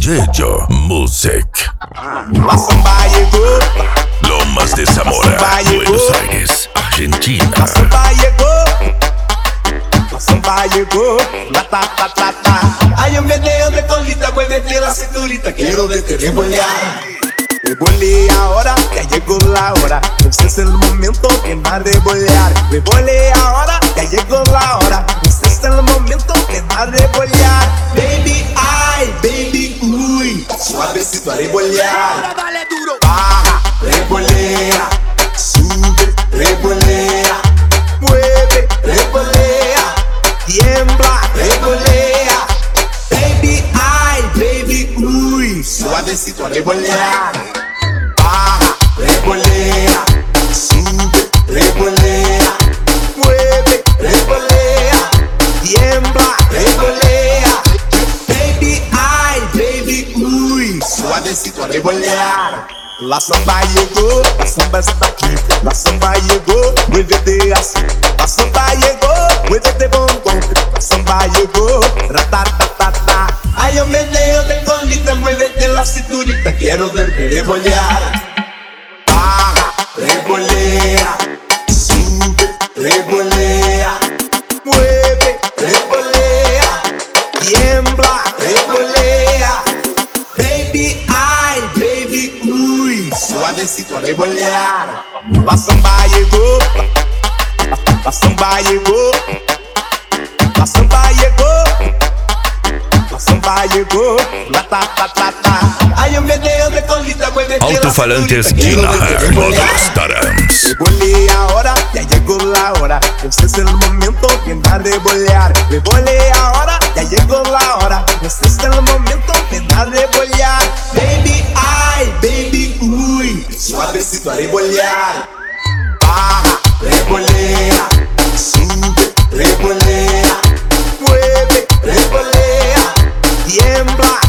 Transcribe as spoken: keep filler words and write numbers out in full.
Yeyo Music. La samba llegó. Lo más de Zamora, Buenos Aires, Argentina. La samba llegó. La samba llegó. La ta ta ta ta. Hay un meneo de colita, muévete la cinturita. Quiero verte revolear. Revolea ahora, ya llegó la hora. Este es el momento que va a revolear. Revolea ahora, ya llegó la hora. Este es el momento que va a revolear. Baby, ay, baby, uy. Suavecito a revolear. Dale duro. Baja, revolea. Sube, revolea. Mueve, revolea. Tiembla, revolea. Baby, ay, baby, uy. Suavecito a revolear. Baja, revolea. Sube, revolea. Mueve, revolea. Tiembla, revolea. Baby, ay, baby, uy. Suavecito a revolear. La samba llegó, la samba está aquí. La samba llegó, muévete así. La samba llegó, muévete bombón. La samba llegó, ratatatata. Hay un meneo de colita, muévete la cinturita. Quiero verte revolear. Baja, revolea. Sube, revolea. Mueve, revolea. Tiembla, revolea. Baby, ay, baby, uy. Suavecito a revolear. La samba llegó. La, la samba llegó. La samba llegó. La samba llegó. La ta ta ta ta. Hay un meneo de colita, muévete la Altofalantes cinturita. Quiero verte Ginaher revolear. Models Tarams. Revolea ahora, ya llegó la hora. Este es el momento que va a revolear. Revolea ahora, ya llegó la hora. Este es el momento que va a revolear. Baby, ay, baby, uy. Suavecito a revolear. Baja, revolea. Sube, revolea. Mueve, revolea. Tiembla,